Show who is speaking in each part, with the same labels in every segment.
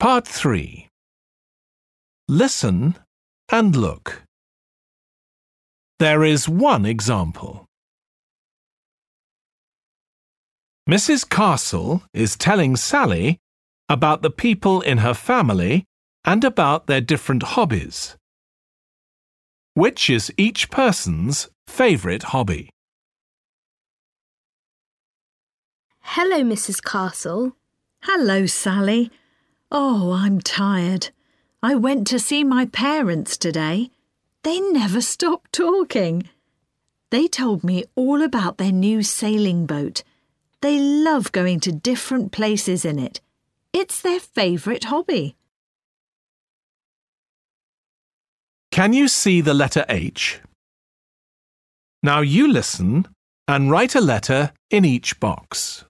Speaker 1: Part 3. Listen and look. There is one example. Mrs. Castle is telling Sally about the people in her family and about their different hobbies. Which is each person's favourite hobby?
Speaker 2: Hello, Mrs. Castle.
Speaker 3: Hello, Sally. Oh, I'm tired. I went to see my parents today. They never stop talking. They told me all about their new sailing boat. They love going to different places in it. It's their favourite hobby.
Speaker 1: Can you see the letter H? Now you listen and write a letter in each box.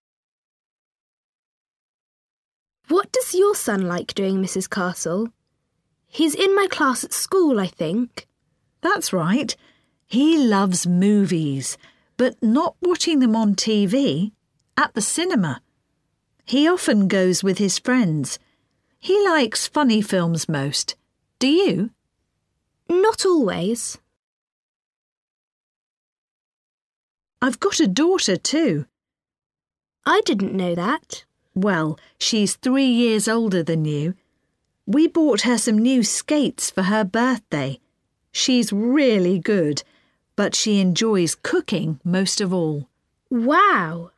Speaker 2: What does your son like doing, Mrs. Castle? He's in my class at school, I think.
Speaker 3: That's right. He loves movies, but not watching them on TV, at the cinema. He often goes with his friends. He likes funny films most. Do you?
Speaker 2: Not always.
Speaker 3: I've got a daughter too.
Speaker 2: I didn't know that.
Speaker 3: Well, she's 3 years older than you. We bought her some new skates for her birthday. She's really good, but she enjoys cooking most of all.
Speaker 2: Wow!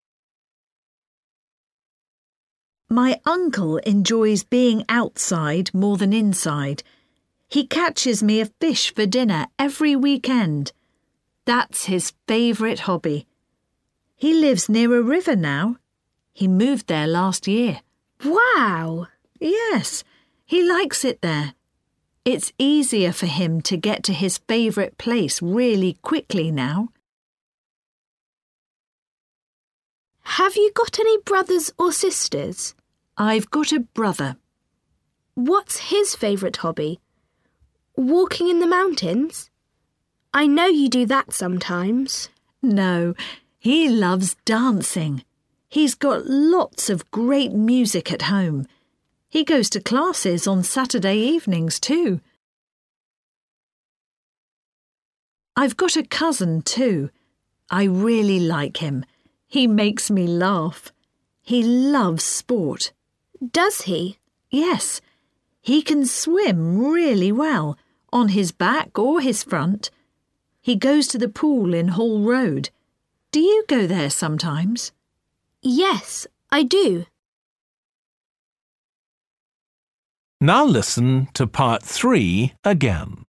Speaker 3: My uncle enjoys being outside more than inside. He catches me a fish for dinner every weekend. That's his favourite hobby. He lives near a river now. He moved there last year.
Speaker 2: Wow!
Speaker 3: Yes, he likes it there. It's easier for him to get to his favourite place really quickly now.
Speaker 2: Have you got any brothers or sisters?
Speaker 3: I've got a brother.
Speaker 2: What's his favourite hobby? Walking in the mountains? I know you do that sometimes.
Speaker 3: No, he loves dancing. He's got lots of great music at home. He goes to classes on Saturday evenings too. I've got a cousin too. I really like him. He makes me laugh. He loves sport.
Speaker 2: Does he?
Speaker 3: Yes. He can swim really well, on his back or his front. He goes to the pool in Hall Road. Do you go there sometimes?
Speaker 2: Yes, I do.
Speaker 1: Now listen to part 3 again.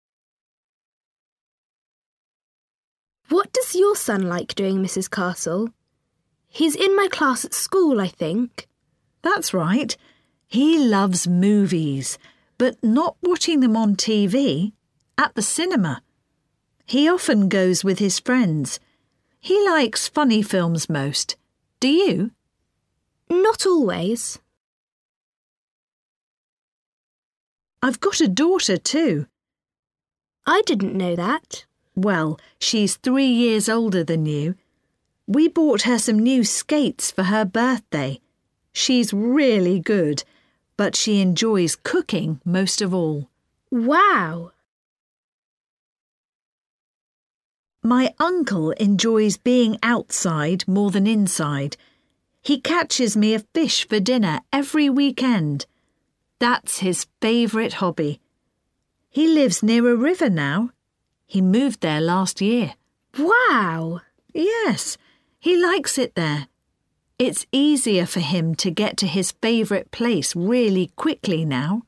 Speaker 2: What does your son like doing, Mrs. Castle? He's in my class at school, I think.
Speaker 3: That's right. He loves movies, but not watching them on TV, at the cinema. He often goes with his friends. He likes funny films most. Do you?
Speaker 2: Not always.
Speaker 3: I've got a daughter too.
Speaker 2: I didn't know that.
Speaker 3: Well, she's 3 years older than you. We bought her some new skates for her birthday. She's really good, but she enjoys cooking most of all.
Speaker 2: Wow!
Speaker 3: My uncle enjoys being outside more than inside. He catches me a fish for dinner every weekend. That's his favourite hobby. He lives near a river now. He moved there last year.
Speaker 2: Wow!
Speaker 3: Yes, he likes it there. It's easier for him to get to his favourite place really quickly now.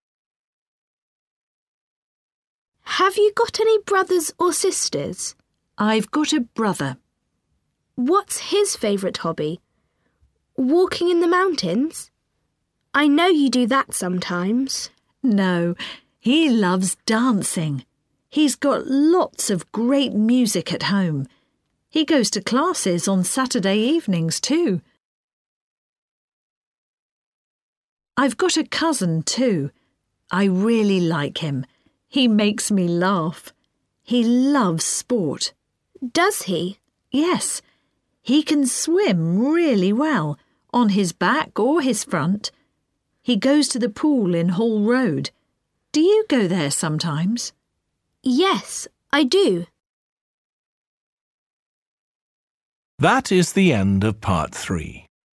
Speaker 2: Have you got any brothers or sisters?
Speaker 3: I've got a brother.
Speaker 2: What's his favourite hobby? Walking in the mountains? I know you do that sometimes.
Speaker 3: No, he loves dancing. He's got lots of great music at home. He goes to classes on Saturday evenings too. I've got a cousin too. I really like him. He makes me laugh. He loves sport.
Speaker 2: Does he?
Speaker 3: Yes. He can swim really well, on his back or his front. He goes to the pool in Hall Road. Do you go there sometimes?
Speaker 2: Yes, I do.
Speaker 1: That is the end of part 3.